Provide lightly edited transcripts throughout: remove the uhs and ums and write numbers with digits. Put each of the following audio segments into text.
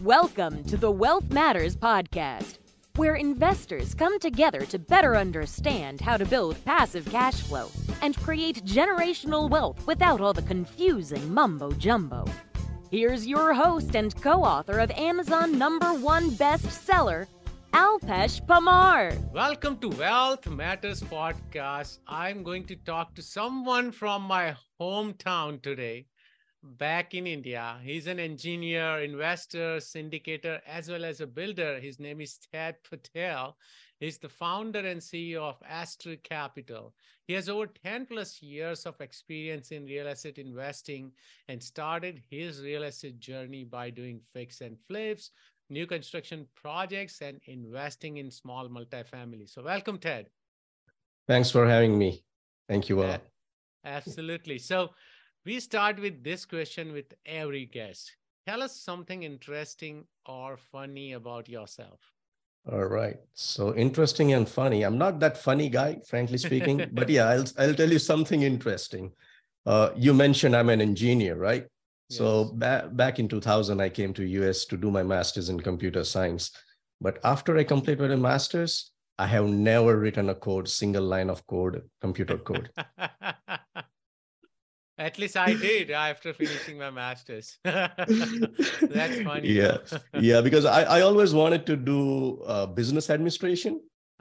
Welcome to the Wealth Matters podcast, where investors come together to better understand how to build passive cash flow and create generational wealth without all the confusing mumbo-jumbo. Here's your host and co-author of Amazon #1 bestseller, Alpesh Pamar. Welcome to Wealth Matters podcast. I'm going to talk to someone from my hometown today, back in India. He's an engineer, investor, syndicator, as well as a builder. His name is Ted Patel. He's the founder and CEO of Astro Capital. He has over 10 plus years of experience in real estate investing and started his real estate journey by doing fix and flips, new construction projects, and investing in small multifamily. So welcome, Ted. Thanks for having me. Thank you all. Absolutely. So we start with this question with every guest. Tell us something interesting or funny about yourself. All right. So interesting and funny. I'm not that funny guy, frankly speaking, but yeah, I'll tell you something interesting. You mentioned I'm an engineer, right? Yes. So back in 2000, I came to US to do my master's in computer science. But after I completed a master's, I have never written a single line of code, computer code. At least I did after finishing my master's. That's funny. Yeah, yeah, because I always wanted to do business administration,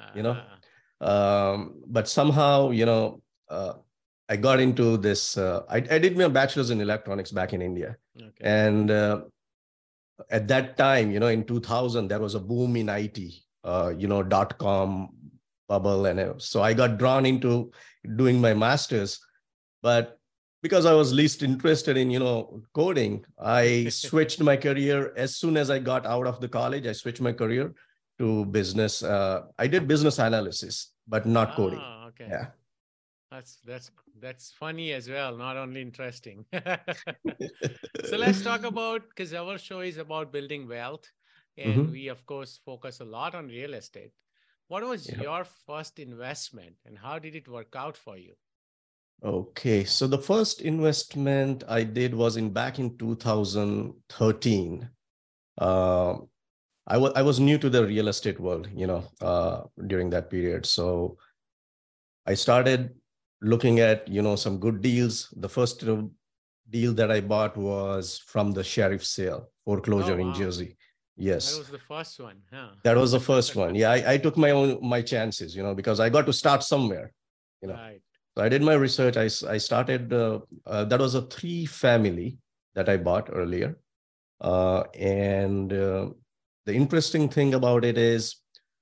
but somehow, I got into this. I did my bachelor's in electronics back in India. Okay. And at that time, in 2000, there was a boom in IT, .com bubble. And so I got drawn into doing my master's, but because I was least interested in, coding, I switched my career. As soon as I got out of the college, I switched my career to business. I did business analysis, but not coding. Okay. Yeah. That's funny as well, not only interesting. So let's talk about, because our show is about building wealth, and we of course focus a lot on real estate. What was your first investment and how did it work out for you? Okay, so the first investment I did was back in 2013. I was new to the real estate world, during that period. So I started looking at, some good deals. The first deal that I bought was from the sheriff sale, foreclosure in Jersey. Yes. That was the first one. Huh? That was the first one. Yeah, I took my chances, because I got to start somewhere, Right. So I did my research. I started, that was a 3-family that I bought earlier. And the interesting thing about it is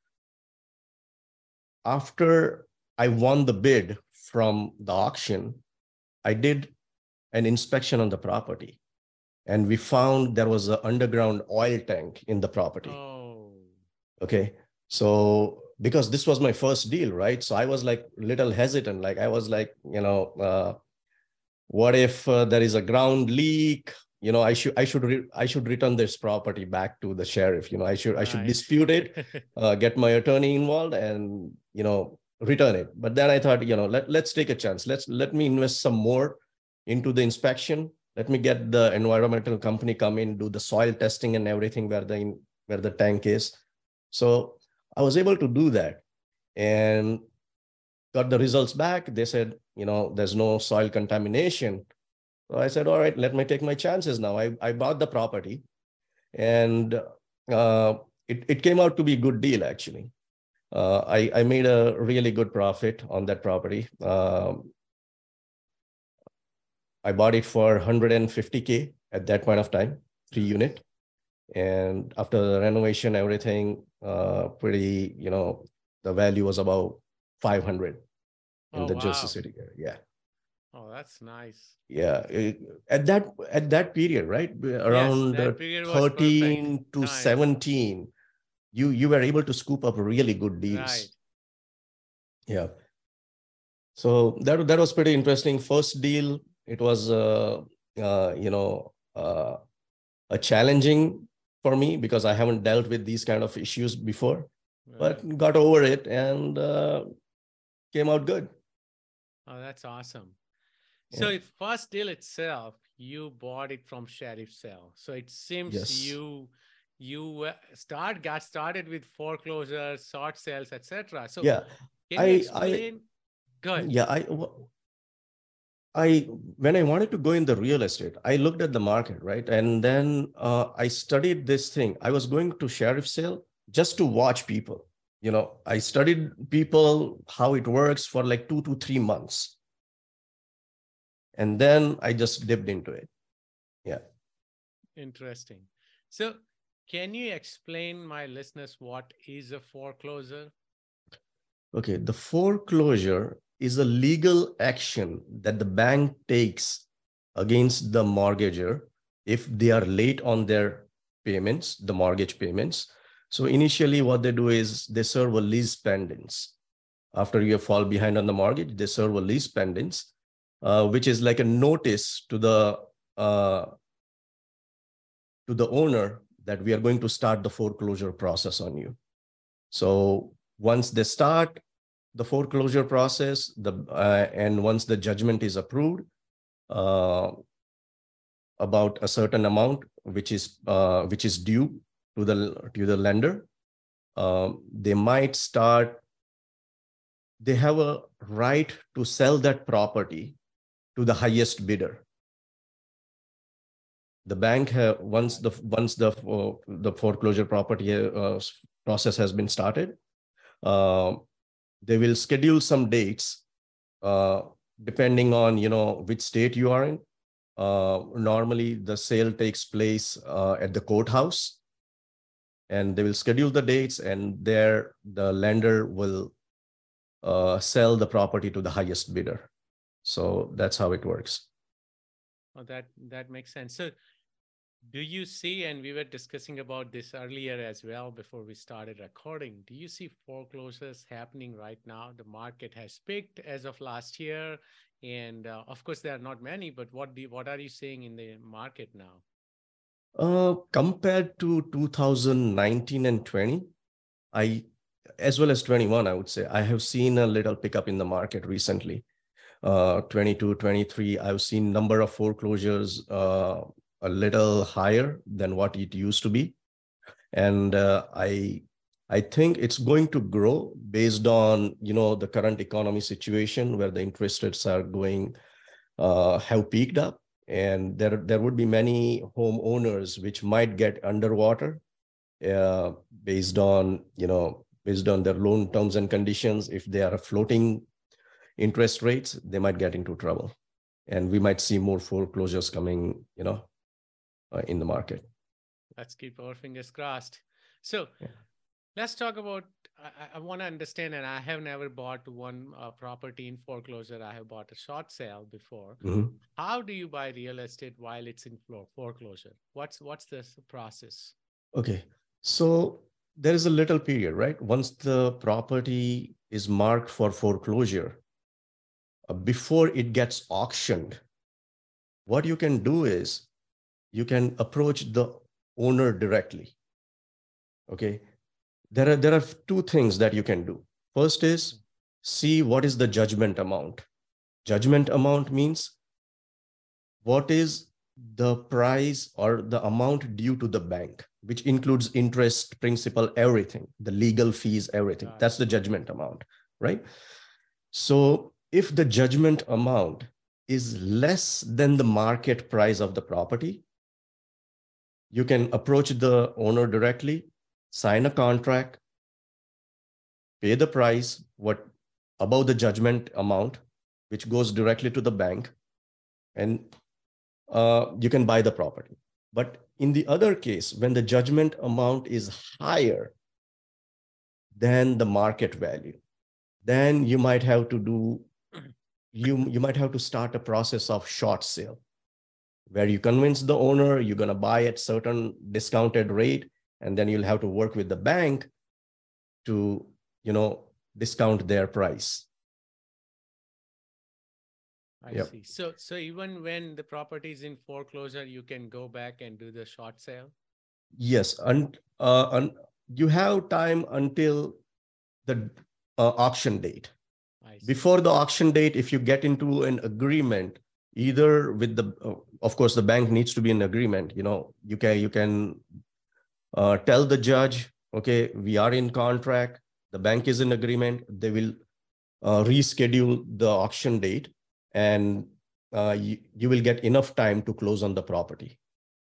after I won the bid from the auction, I did an inspection on the property. And we found there was an underground oil tank in the property. Oh. Okay. So because this was my first deal, right? So I was like a little hesitant. Like I was like, what if there is a ground leak? I should return this property back to the sheriff. I should dispute it, get my attorney involved, and return it. But then I thought, let's take a chance. Let me invest some more into the inspection. Let me get the environmental company come in, do the soil testing and everything where the tank is. So I was able to do that and got the results back. They said, there's no soil contamination. So I said, all right, let me take my chances now. I bought the property and it came out to be a good deal, actually. I made a really good profit on that property. I bought it for $150K at that point of time, 3-unit. And after the renovation, everything, pretty, the value was about 500 in the Jersey City area. Yeah. Oh, that's nice. Yeah. At that period, right? Around 13 to 17, you were able to scoop up really good deals. Right. Yeah. So that was pretty interesting. First deal, it was, a challenging for me because I haven't dealt with these kind of issues before, but got over it and came out good. Oh, that's awesome. So the first deal itself, you bought it from sheriff sale. So it seems you got started with foreclosures, short sales, etc. So Yeah, can you explain? Good. Yeah, I when I wanted to go in the real estate, I looked at the market, right? And then I studied this thing. I was going to sheriff sale just to watch people. I studied people, how it works for like 2 to 3 months. And then I just dipped into it. Yeah. Interesting. So can you explain my listeners what is a foreclosure? Okay. The foreclosure is a legal action that the bank takes against the mortgager if they are late on their payments, the mortgage payments. So initially what they do is they serve a lease pendants. After you fall behind on the mortgage, they serve a lease pendants, which is like a notice to the owner that we are going to start the foreclosure process on you. So once they start the foreclosure process, and once the judgment is approved about a certain amount which is due to the lender, they have a right to sell that property to the highest bidder. The bank once the foreclosure property process has been started, they will schedule some dates depending on which state you are in. Normally, the sale takes place at the courthouse, and they will schedule the dates, and there the lender will sell the property to the highest bidder. So that's how it works. Oh, that makes sense. So do you see, and we were discussing about this earlier as well before we started recording, do you see foreclosures happening right now? The market has peaked as of last year. And of course, there are not many, but what are you seeing in the market now? Compared to 2019 and 20, as well as 21, I would say, I have seen a little pickup in the market recently. 22, 23, I've seen number of foreclosures a little higher than what it used to be. And I think it's going to grow based on, the current economy situation where the interest rates are going, have peaked up. And there would be many homeowners which might get underwater based on their loan terms and conditions. If they are floating interest rates, they might get into trouble. And we might see more foreclosures coming, in the market. Let's keep our fingers crossed. So let's talk about, I want to understand, and I have never bought one property in foreclosure. I have bought a short sale before. Mm-hmm. How do you buy real estate while it's in foreclosure? What's the process? Okay. So there is a little period, right? Once the property is marked for foreclosure, before it gets auctioned, what you can do is you can approach the owner directly. Okay. There are two things that you can do. First is see what is the judgment amount. Judgment amount means what is the price or the amount due to the bank, which includes interest, principal, everything, the legal fees, everything. That's the judgment amount, right? So if the judgment amount is less than the market price of the property, you can approach the owner directly, sign a contract, pay the price, above the judgment amount, which goes directly to the bank, and you can buy the property. But in the other case, when the judgment amount is higher than the market value, then you might have to you might have to start a process of short sale, where you convince the owner you're going to buy at certain discounted rate, and then you'll have to work with the bank to, discount their price. I see. So even when the property is in foreclosure, you can go back and do the short sale? Yes. And you have time until the auction date. Before the auction date, if you get into an agreement, either with of course, the bank needs to be in agreement. You can tell the judge, okay, we are in contract, the bank is in agreement, they will reschedule the auction date, and you will get enough time to close on the property.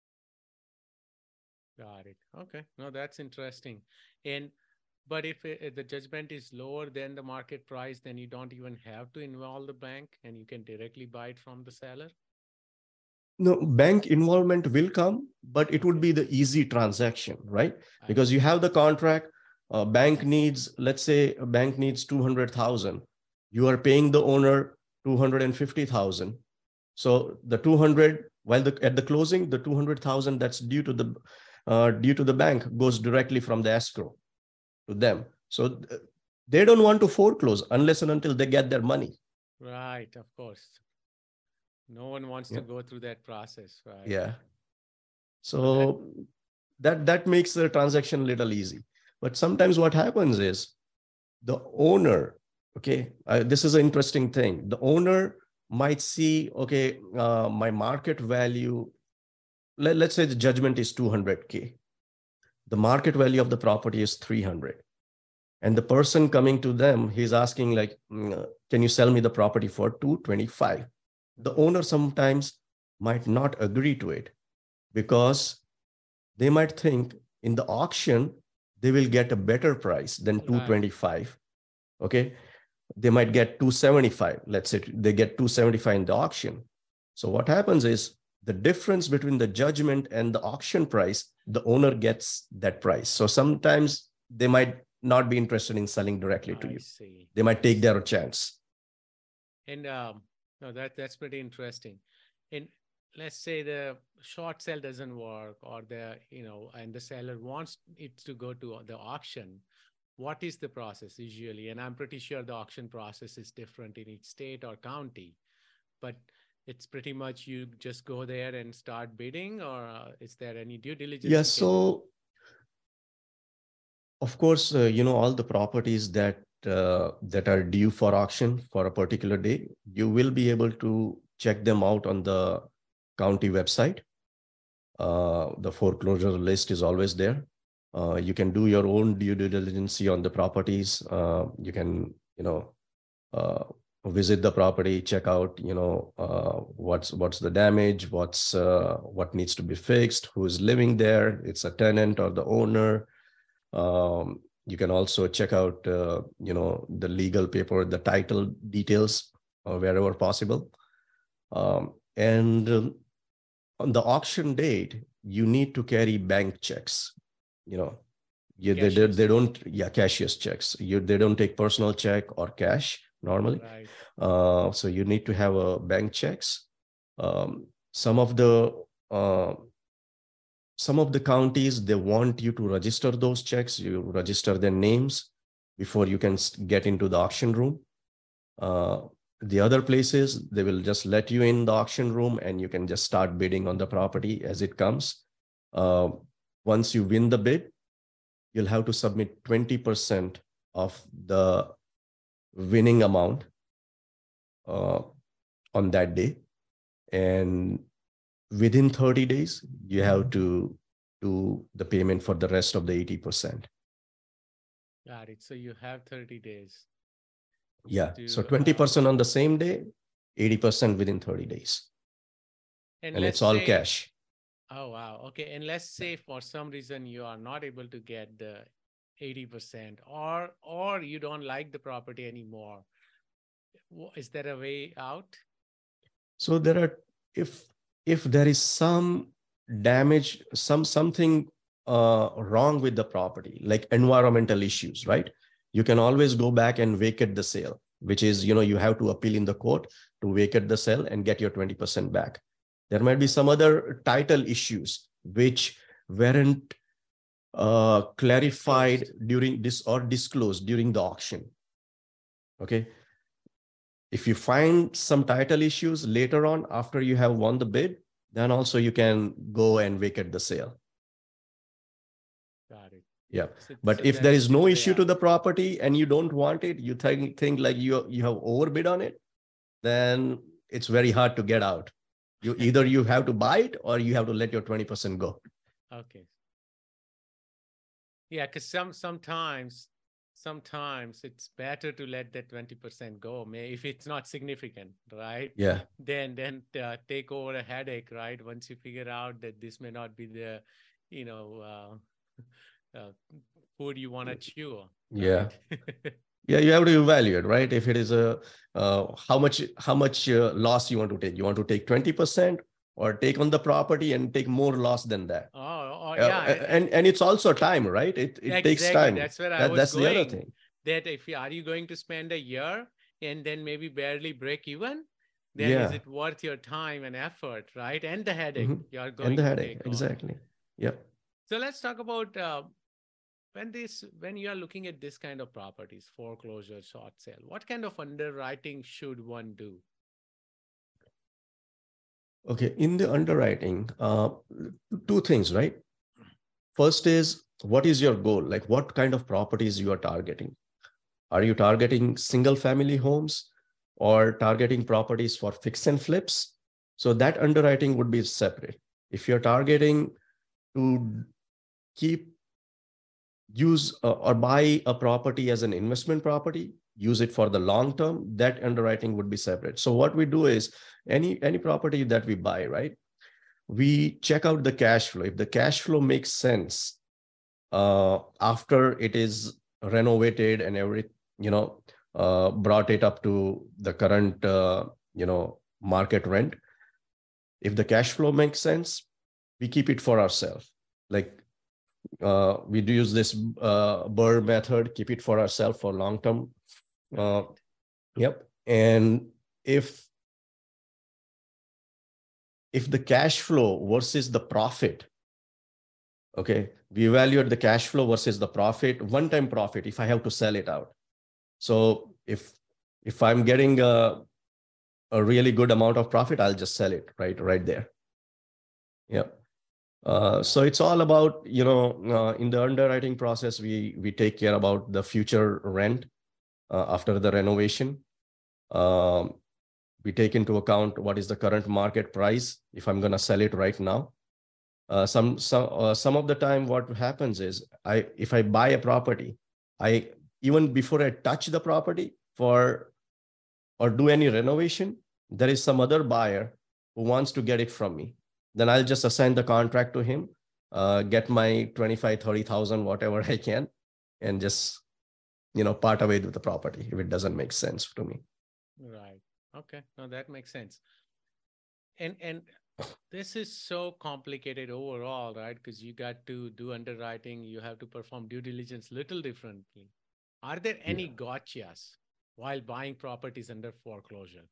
Got it. Okay. No, that's interesting. But if the judgment is lower than the market price, then you don't even have to involve the bank and you can directly buy it from the seller? No, bank involvement will come, but it would be the easy transaction, right? Because you have the contract, bank needs, let's say a bank needs 200,000. You are paying the owner 250,000. So the 200, while at the closing, the 200,000 that's due to the bank goes directly from the escrow to them. So they don't want to foreclose unless and until they get their money. Right, of course. No one wants to go through that process, right? Yeah. So that makes the transaction a little easy. But sometimes what happens is the owner, okay, this is an interesting thing. The owner might see, okay, my market value, let's say the judgment is 200K. The market value of the property is 300. And the person coming to them, he's asking like, can you sell me the property for 225? The owner sometimes might not agree to it because they might think in the auction, they will get a better price than 225. Okay. They might get 275. Let's say they get 275 in the auction. So what happens is the difference between the judgment and the auction price, the owner gets that price. So sometimes they might not be interested in selling directly to you. They might take their chance. And no, that's pretty interesting. And let's say the short sale doesn't work, or and the seller wants it to go to the auction. What is the process usually? And I'm pretty sure the auction process is different in each state or county, but it's pretty much you just go there and start bidding, or is there any due diligence? Yeah, so of course, all the properties that are due for auction for a particular day, you will be able to check them out on the county website. The foreclosure list is always there. You can do your own due diligence on the properties. You can, visit the property, check out, what's the damage, what needs to be fixed, who is living there, it's a tenant or the owner. You can also check out, the legal paper, the title details wherever possible. And on the auction date, you need to carry bank checks. They don't, cashier's checks. They don't take personal check or cash normally. Right. So you need to have a bank checks. Some of the counties, they want you to register those checks. You register their names before you can get into the auction room. The other places, they will just let you in the auction room and you can just start bidding on the property as it comes. Once you win the bid, you'll have to submit 20% of the winning amount on that day. And within 30 days, you have to do the payment for the rest of the 80%. Got it. So you have 30 days. Yeah. So 20% on the same day, 80% within 30 days. And it's all cash. Oh, wow. Okay. And let's say for some reason you are not able to get the 80%, or you don't like the property anymore. Is there a way out? So there are, if there is some damage, something wrong with the property, like environmental issues, right? You can always go back and vacate the sale, which is, you have to appeal in the court to vacate the sale and get your 20% back. There might be some other title issues which weren't clarified during this or disclosed during the auction. Okay. If you find some title issues later on after you have won the bid, then also you can go and vacate the sale. Got it. Yeah. But if there is no issue to the property and you don't want it, you think like you have overbid on it, then it's very hard to get out. You have to buy it or you have to let your 20% go. Okay. Yeah, because sometimes it's better to let that 20% go, if it's not significant, right? Yeah. Then take over a headache, right? Once you figure out that this may not be the, you know, food you want to chew, Yeah. right? Yeah, you have to evaluate, right? If it is a how much loss you want to take. You want to take 20% or take on the property and take more loss than that. Oh, yeah. And it's also time, right? It takes Exactly. time. That's where I was That's the other going. thing. That if you are you going to spend a year and then maybe barely break even, then is Yeah. it worth your time and effort, right? And the headache Hmm. you're And going the to headache, take on. exactly. Yeah. So let's talk about when you are looking at this kind of properties, foreclosure, short sale. What kind of underwriting should one do? Okay. In the underwriting, two things, right? First is, what is your goal? Like, what kind of properties you are targeting? Are you targeting single family homes or targeting properties for fix and flips? So that underwriting would be separate. If you're targeting to keep use or buy a property as an investment property, use it for the long term, that underwriting would be separate. So what we do is, any property that we buy, right, we check out the cash flow. If the cash flow makes sense after it is renovated and brought it up to the current market rent, if the cash flow makes sense, we keep it for ourselves. Like, we do use this BRRRR method, keep it for ourselves for long term. Right. Yep. And if the cash flow versus the profit, okay, we evaluate the cash flow versus the profit, one-time profit, if I have to sell it out. So if I'm getting a really good amount of profit, I'll just sell it right there. Yeah. So it's all about, in the underwriting process, we take care about the future rent after the renovation. Um, we take into account what is the current market price if I'm going to sell it right now. Some of the time, what happens is, if I buy a property, I even before I touch the property or do any renovation, there is some other buyer who wants to get it from me. Then I'll just assign the contract to him, get my 25, 30,000, whatever I can, and just, part away with the property if it doesn't make sense to me. Right. Okay. No, that makes sense. And this is so complicated overall, right? Because you got to do underwriting, you have to perform due diligence little differently. Are there Yeah. any gotchas while buying properties under foreclosure?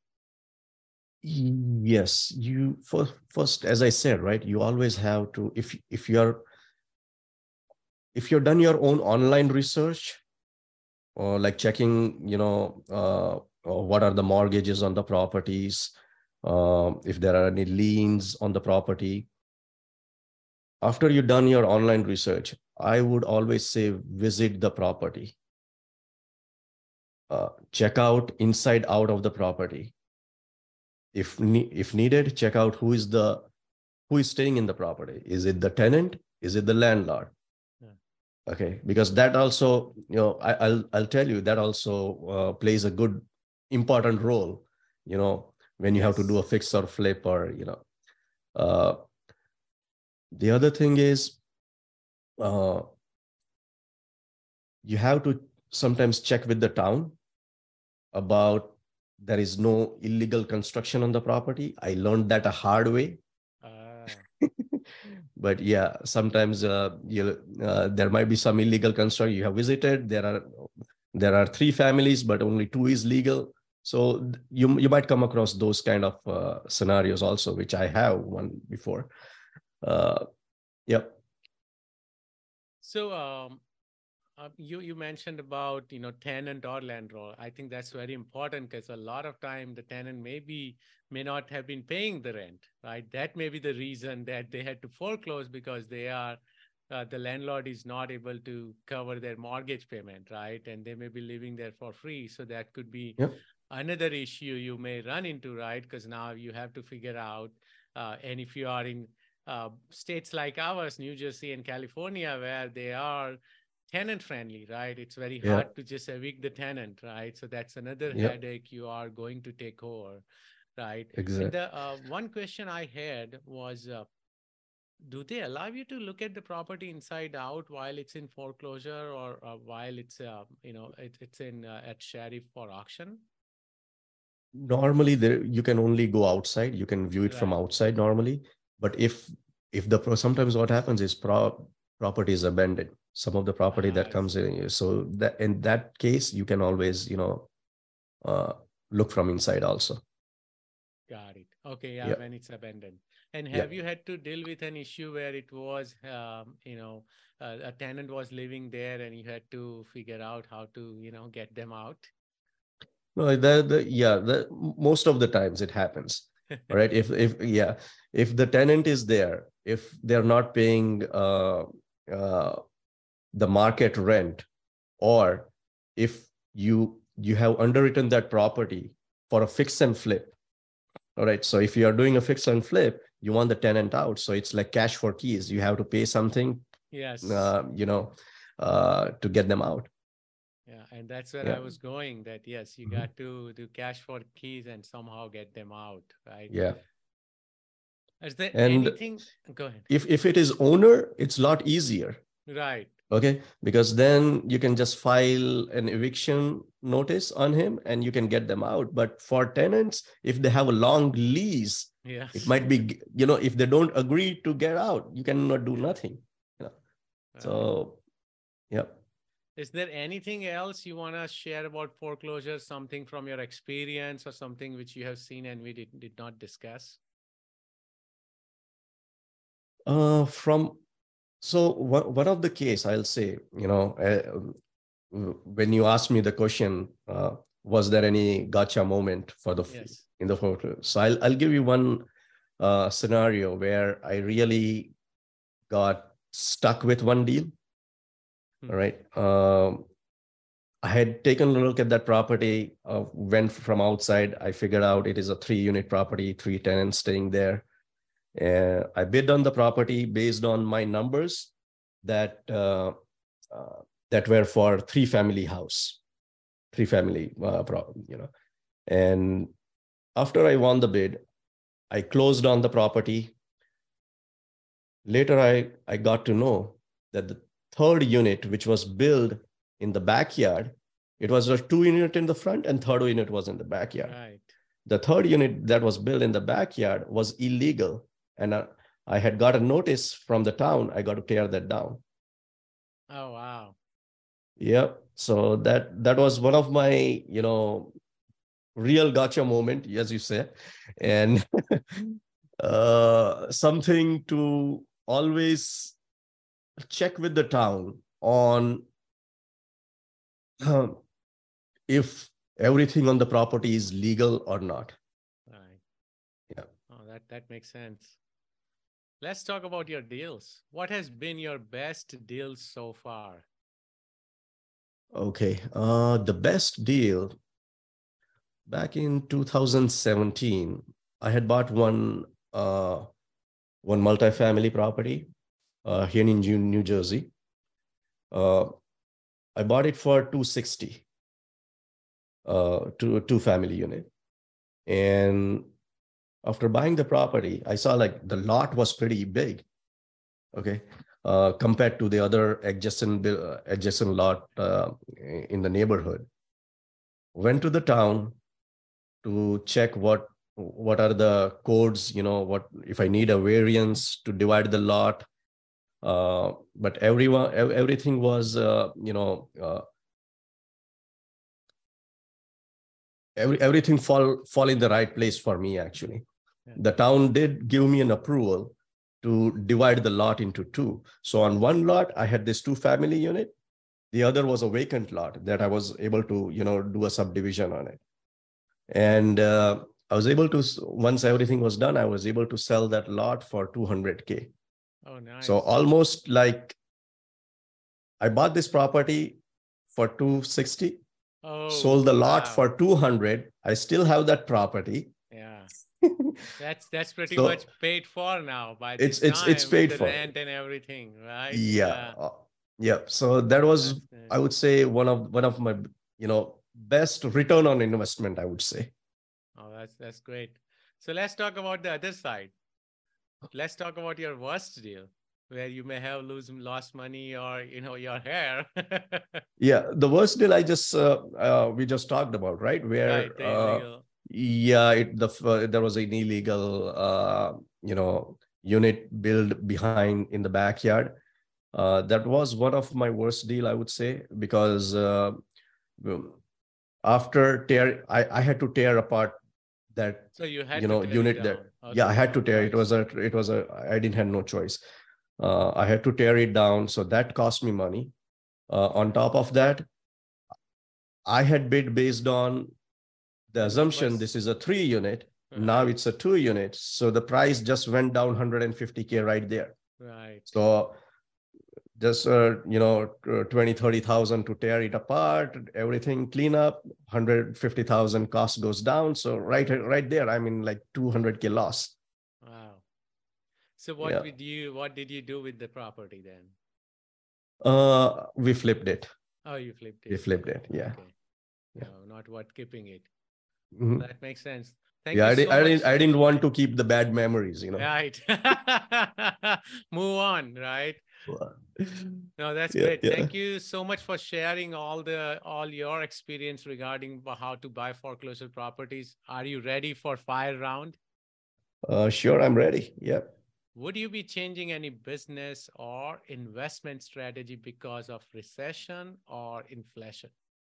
Yes, first, as I said, right, you always have to, if you're done your own online research, or like checking, what are the mortgages on the properties, if there are any liens on the property. After you've done your online research, I would always say visit the property. Check out inside out of the property. If needed, check out who is staying in the property. Is it the tenant? Is it the landlord? Yeah. Okay, because that also, I'll tell you, that also plays a good important role, when you have to do a fix or flip, or uh, the other thing is, you have to sometimes check with the town about there is no illegal construction on the property. I learned that a hard way. But yeah, sometimes there might be some illegal construction you have visited. There are 3 families, but only 2 is legal. So you might come across those kind of scenarios also, which I have one before. Yep. So you mentioned about tenant or landlord. I think that's very important because a lot of time the tenant may not have been paying the rent, right? That may be the reason that they had to foreclose, because the landlord is not able to cover their mortgage payment, right? And they may be living there for free. So that could be Yep. another issue you may run into, right? Because now you have to figure out, and if you are in states like ours, New Jersey and California, where they are tenant friendly, right? It's very hard to just evict the tenant, right? So that's another headache you are going to take over, right? And Exactly. the one question I had was, do they allow you to look at the property inside out while it's in foreclosure, or while it's it's in at sheriff for auction? Normally, there you can only go outside. You can view it from Right. outside normally. But if sometimes what happens is property is abandoned. Some of the property that comes in, so that in that case, you can always uh, look from inside also. Got it. Okay, yeah, Yeah. when it's abandoned. And Yeah. have you had to deal with an issue where it was, a tenant was living there and you had to figure out how to, get them out? No, most of the times it happens. All right. If the tenant is there, if they're not paying uh, the market rent, or if you have underwritten that property for a fix and flip. All right. So if you are doing a fix and flip, you want the tenant out. So it's like cash for keys. You have to pay something, Yes. to get them out. Yeah, and that's where I Yeah. was going, that yes, you Mhm. got to do cash for keys and somehow get them out, right? Yeah. Is there And anything? Go ahead. if it is owner, it's a lot easier. Right. Okay. Because then you can just file an eviction notice on him and you can get them out. But for tenants, if they have a long lease, Yes. it might be, if they don't agree to get out, you cannot do nothing. Right. So, yeah. Is there anything else you want to share about foreclosures, something from your experience or something which you have seen and we did not discuss? So one of the case I'll say, when you asked me the question, was there any gotcha moment Yes. in the photo? So I'll give you one scenario where I really got stuck with one deal. All right. I had taken a look at that property, went from outside. I figured out it is a 3-unit property, 3 tenants staying there. I bid on the property based on my numbers that that were for 3-family house, 3-family, And after I won the bid, I closed on the property. Later, I got to know that the 3rd unit, which was built in the backyard, it was a 2-unit in the front and 3rd unit was in the backyard. Right. The 3rd unit that was built in the backyard was illegal. And I had got a notice from the town. I got to tear that down. Oh, wow. Yep. So that was one of my, real gotcha moment, as you say. And something to always check with the town on if everything on the property is legal or not. Right. Yeah. Oh, that makes sense. Let's talk about your deals. What has been your best deal so far? Okay. The best deal back in 2017, I had bought one multifamily property here in New Jersey. I bought it for 260, to a 2-family unit. And after buying the property, I saw like the lot was pretty big. Okay. Compared to the other adjacent lot in the neighborhood. Went to the town to check what are the codes, what if I need a variance to divide the lot. But everything was, everything fall in the right place for me, actually. Yeah. The town did give me an approval to divide the lot into 2. So on one lot, I had this 2-family unit. The other was a vacant lot that I was able to, do a subdivision on it. And I was able to, once everything was done, I was able to sell that lot for $200K. Oh, nice. So almost like I bought this property for 260, sold the lot for 200. I still have that property. Yeah. That's pretty much paid for now by this time. It's paid with the for. rent and everything, right? Yeah. Yeah. So that was, I would say, one of my, best return on investment, I would say. Oh, that's great. So let's talk about the other side. Let's talk about your worst deal, where you may have lost money or your hair. Yeah, the worst deal we just talked about, right? Right, Where the illegal. yeah, there was an illegal unit built behind in the backyard. That was one of my worst deal, I would say, because after I had to tear apart that So you had to tear it unit. That down. Yeah, I Okay, had no to tear. choice. It was a I didn't have no choice. I had to tear it down, so that cost me money. On top of that, I had bid based on the The assumption numbers. this is a 3 unit. Now Right, it's a 2 unit. So the price just went down 150K right there. right. So just 20 30,000 to tear it apart, everything clean up, 150,000 cost goes down. So right there, I mean, like 200K loss. Wow. So Yeah. what did you do with the property then? We flipped it. Oh, you flipped it. We flipped it. Yeah. Okay. Yeah. No, not what keeping it. Mhm. That makes sense. Thank Yeah, you I, di- so I much. didn't I didn't want to keep the bad memories, Right. Move on, right? No, that's Yeah, great. yeah. Thank you so much for sharing all your experience regarding how to buy foreclosure properties. Are you ready for fire round? Sure, I'm ready. Yeah. Would you be changing any business or investment strategy because of recession or inflation?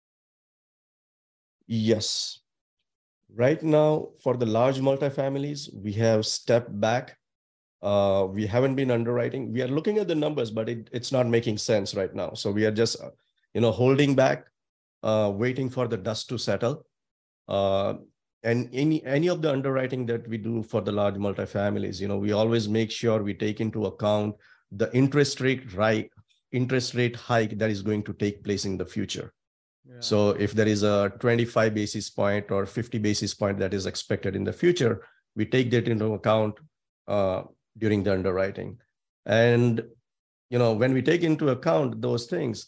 Yes. Right now, for the large multifamilies, we have stepped back. We haven't been underwriting. We are looking at the numbers, but it's not making sense right now. So we are just, holding back, waiting for the dust to settle. Uh, and any of the underwriting that we do for the large multifamilies, we always make sure we take into account the interest rate hike that is going to take place in the future. Yeah. So if there is a 25 basis point or 50 basis point that is expected in the future, we take that into account during the underwriting. And, when we take into account those things,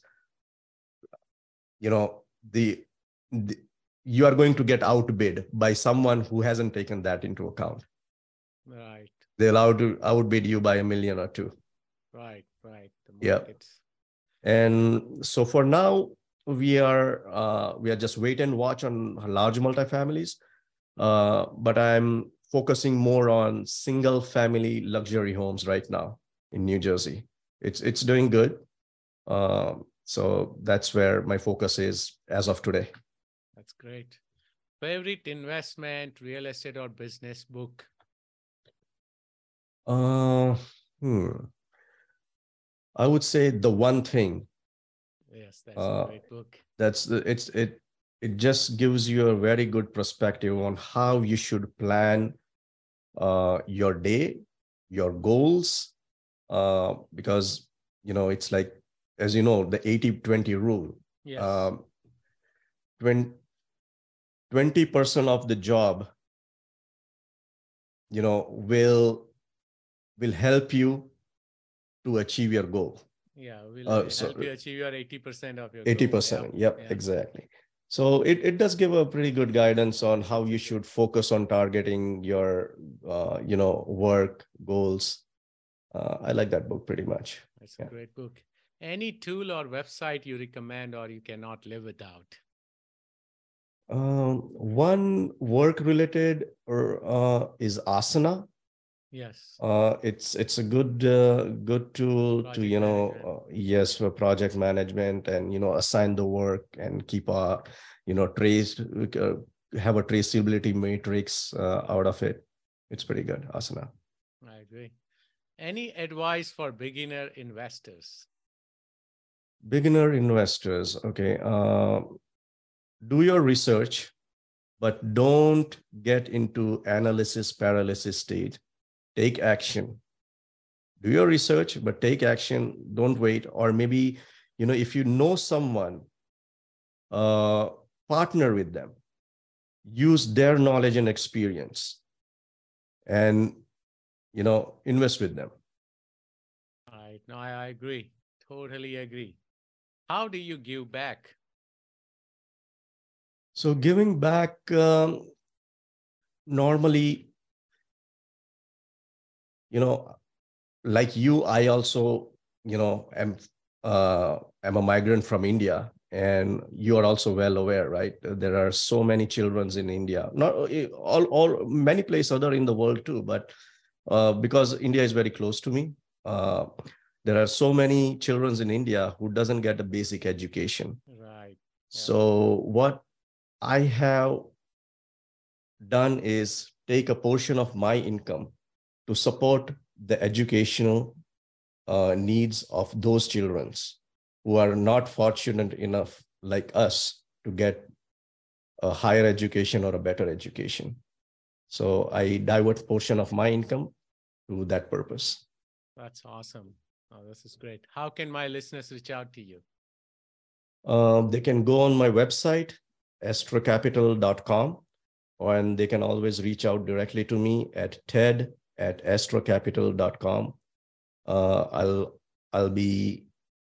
the you are going to get outbid by someone who hasn't taken that into account. Right. They're allowed to outbid you by $1 million or $2 million. Right. The Yeah. markets. And so for now, we are just wait and watch on large multifamilies. But I'm focusing more on single family luxury homes right now in New Jersey. It's doing good. So that's where my focus is as of today. That's great. Favorite investment, real estate, or business book? I would say The One Thing. Yes, that's a great book. It just gives you a very good perspective on how you should plan your day, your goals, because it's like, as you know, the 80-20 rule. Yes. 20% of the job will help you to achieve your goal. Yeah, will help you achieve your 80% of your goal. 80%. Yep, exactly. So it does give a pretty good guidance on how you should focus on targeting your work goals. I like that book pretty much. That's a great book. Any tool or website you recommend or you cannot live without? One work related is Asana. Yes. It's a good tool to for project management and assign the work and keep a traced have a traceability matrix out of it. It's pretty good, Asana. I agree. Any advice for beginner investors? Beginner investors, okay. Do your research, but don't get into analysis paralysis stage. Take action. Do your research, but take action. Don't wait. Or maybe, if you know someone, partner with them. Use their knowledge and experience and, invest with them. Right. No, I agree. Totally agree. How do you give back? So giving back, normally, like you, I also, am a migrant from India, and you are also well aware, right? There are so many children in India, not all many places other in the world too, but because India is very close to me, there are so many children in India who doesn't get a basic education. Right. Yeah. So what I have done is take a portion of my income to support the educational needs of those children who are not fortunate enough like us to get a higher education or a better education. So I divert portion of my income to that purpose. That's awesome. Oh, this is great. How can my listeners reach out to you? They can go on my website, astracapital.com, and they can always reach out directly to me at ted@astracapital.com. I'll be,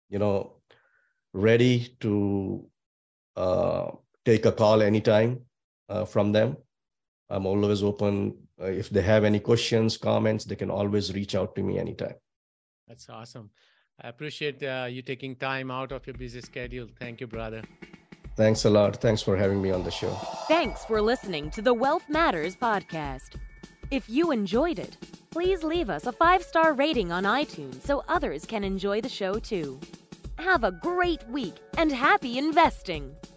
ready to take a call anytime from them. I'm always open. If they have any questions, comments, they can always reach out to me anytime. That's awesome. I appreciate you taking time out of your busy schedule. Thank you, brother. Thanks a lot. Thanks for having me on the show. Thanks for listening to the Wealth Matters podcast. If you enjoyed it, please leave us a 5-star rating on iTunes so others can enjoy the show too. Have a great week and happy investing!